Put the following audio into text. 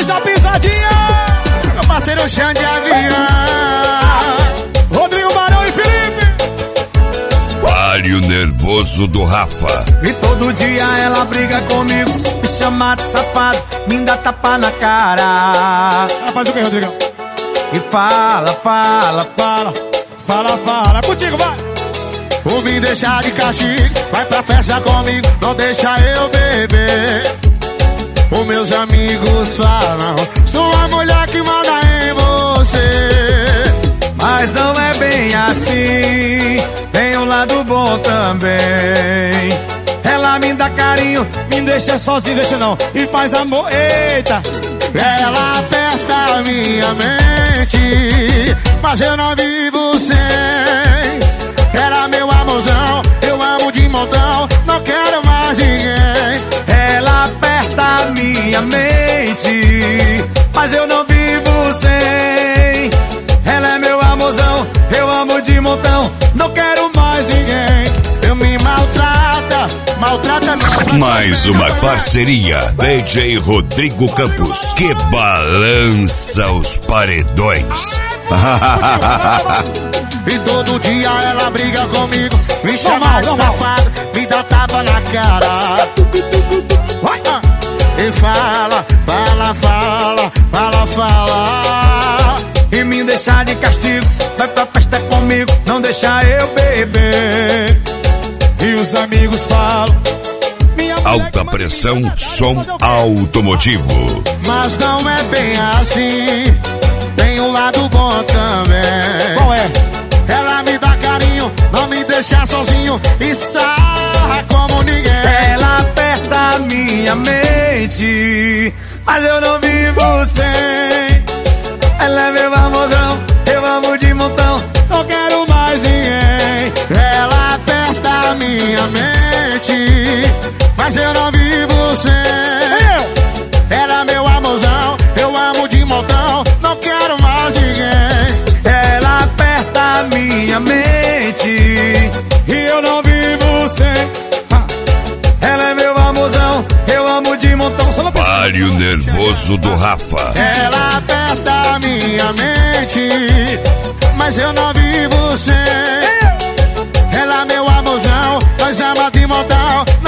essa pisadinha. Meu parceiro Xande de Avião, Rodrigo Barão e Felipe. Palio nervoso do Rafa. E todo dia ela briga comigo, me chama de safado, me dá tapa na cara. Ela faz o que, Rodrigão? E fala, fala, Fala, fala, fala. É contigo, vai. por me deixar de castigo, vai pra festa comigo, não deixa eu beber. Os meus amigos falam, sou a mulher que manda em você. mas não é bem assim, tem um lado bom também. Ela me dá carinho, Me deixa sozinho, deixa não. E faz amor, eita. Ela aperta a minha mente, mas eu não vivo sem. Era meu amorzão, eu amo de montão, não quero mais ninguém. ela aperta a minha mente, mas eu não vivo sem. Ela é meu amorzão, eu amo de montão, não quero mais ninguém. Eu me maltrata não. Mais uma parceria DJ Rodrigo Campos, que balança os paredões. E todo dia ela briga comigo, me chama de safado, me dá tapa na cara. Vai, e fala, fala, fala, fala, fala. E me deixar de castigo, vai pra festa comigo, não deixa eu beber. E os amigos falam. Minha mulher Alta que manda pressão, em mim, som fazer o quê? automotivo. Mas não é bem assim, tem um lado bom também. Qual é? Ela me dá carinho, não me deixa sozinho e sarra como ninguém. Ela aperta a minha mente, mas eu não vivo sem. Ela é meu amorzão, eu amo de montão, Não quero mais ninguém. Ela aperta a minha mente, mas eu não vivo sem. Ela é meu amorzão, eu amo de montão, não quero mais ninguém. ela aperta a minha mente, E eu não vivo sem. ela é meu amorzão, eu amo de montão, só não precisa. Palio nervoso do Rafa. Ela aperta a minha mente, mas eu não vivo sem. Ela é meu amorzão, nós ama de montão,